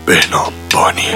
بهنام بانی.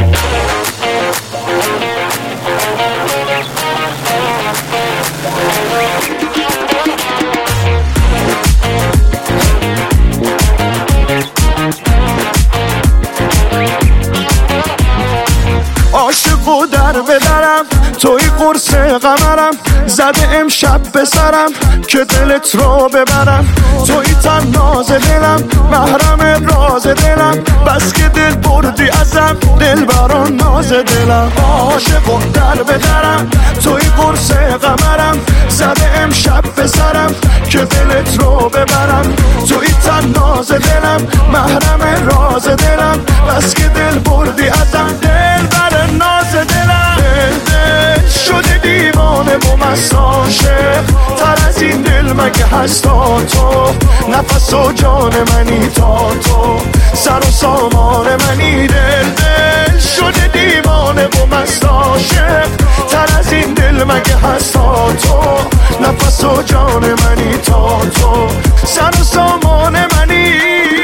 عاشقو در بدرم توی قرص قمرم زده امشب به سرم که دلت رو ببرم توی تناز دلم محرم راز دلم بس که دل بردی ازم دل بران ناز دلم عاشقو در بدرم توی قرص قمرم زده امشب به سرم که دلت رو ببرم توی تناز دلم محرم راز دلم بس که دل بردی ازم دل بران ناز دلم دل شده دیوانه و مست عاشق تر از این دل مگه هستا تو نفس و جان منی تا تو سر و سامان منی دل شده دیوانه و مست عاشق تر از این دل مگه هستا تو نفس و جان منی تا تو سر و سامان منی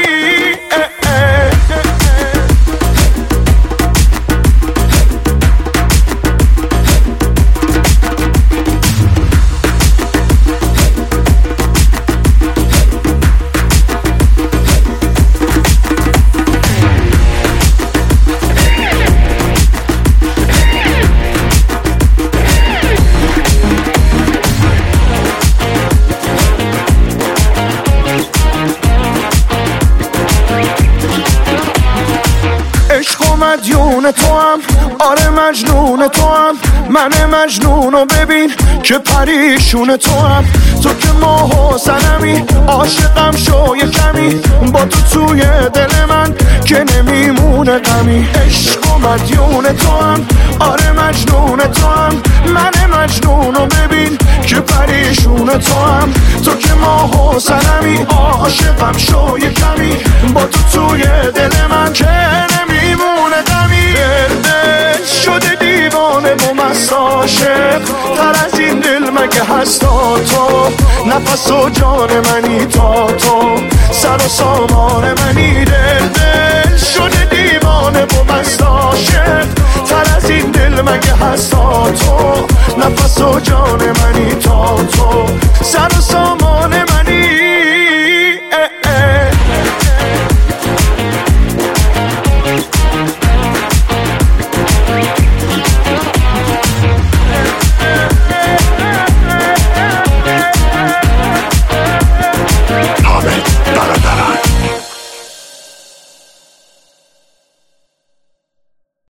مدیون تو هم آره مجنون تو هم من مجنونو ببین که پریشون تو هم تو که ماه و سنمی عاشقم شو یه کمی با تو توی دل من که نمیمونه غمی عشق و مدیون تو هم آره مجنون تو هم من مجنونو ببین که پریشون تو هم تو که ماه و سنمی عاشقم شو یه کمی با تو توی دل من که نمیمونه غمی دل شده دیوانه و مست عاشق تر از این دل مگه هستا تو نفس و جان منی تا تو سر و سامان منی دل شده دیوانه و مست عاشق تر از این دل مگه هستا تو نفس و جان منی